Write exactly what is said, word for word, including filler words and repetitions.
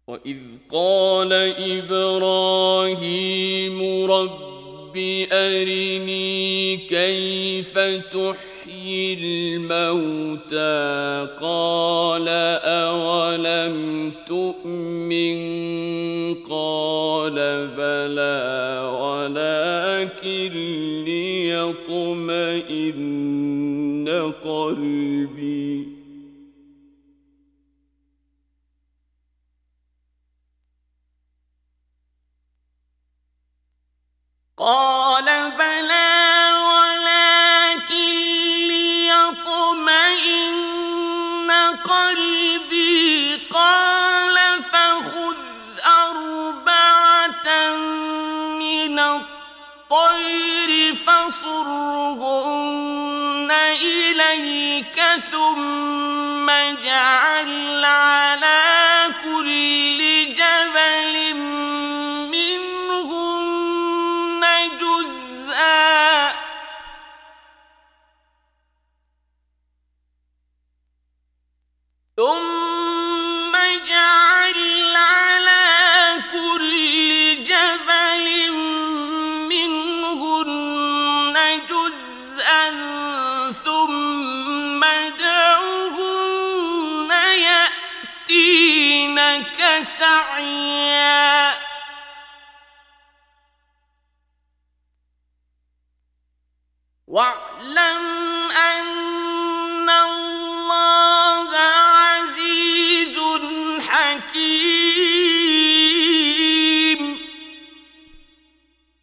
وإذ قال إبراهيم رب أرني كيف تحيي الموتى قال أولم تؤمن قال بلى ولكن ليطمئن قلبي قال بلى ولكن ليطمئن قلبي قال فخذ أربعة من الطير فصرهن إليك ثم اجعل على كل جبل ثم اجعل على كل جبل منهن جزءا ثم ادعهن يأتينك سعيا واعلم أن